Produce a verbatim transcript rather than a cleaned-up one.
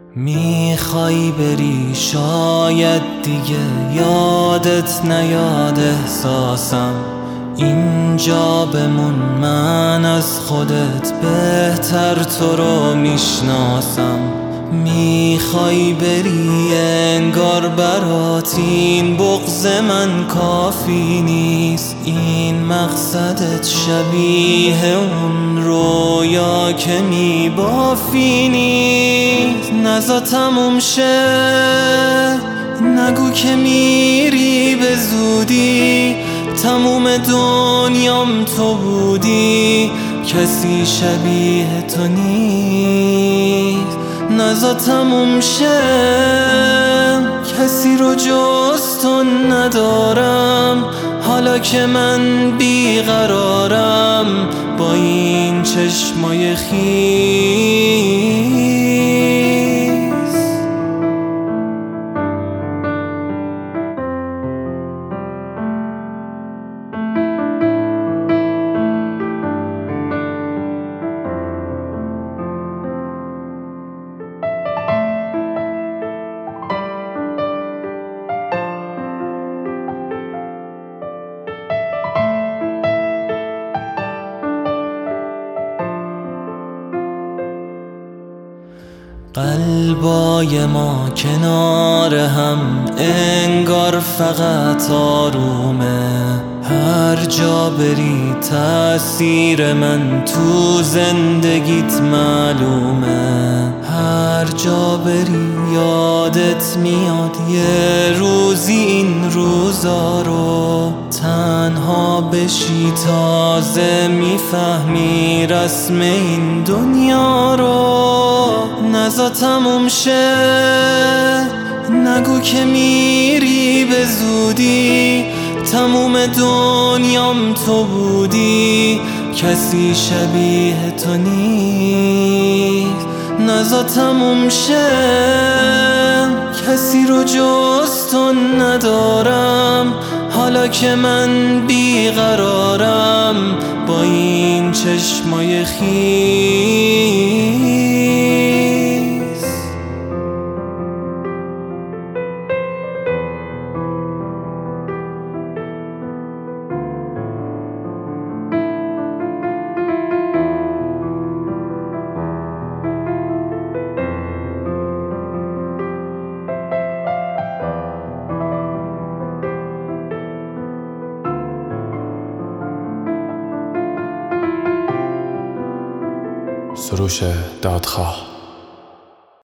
میخوای بری شاید دیگه یادت نیاد احساسم، اینجا بمون من از خودت بهتر تو رو میشناسم. میخوای بری انگار برات این بغض من کافی نیست، این مقصدت شبیه اون رویا که میبافی نیست. نزا تموم شه، نگو که میری به زودی، تموم دنیام تو بودی، کسی شبیه تو نیست. نزا تموم شه، کسی رو جز تو ندارم، حالا که من بیقرارم با این چشمای خیس. قلبای ما کنار هم انگار فقط آرومه، هر جا بری تأثیر من تو زندگیت معلومه. هر جا بری یادت میاد یه روزی این روزا رو، تنها بشی تازه میفهمی رسم این دنیا رو. نزا تموم شه، نگو که میری به زودی، تموم دنیام تو بودی، کسی شبیه تو نیست. نزا تموم شه، کسی رو جز تو ندارم، حالا که من بیقرارم با این چشمای خیس. سروش دادخواه.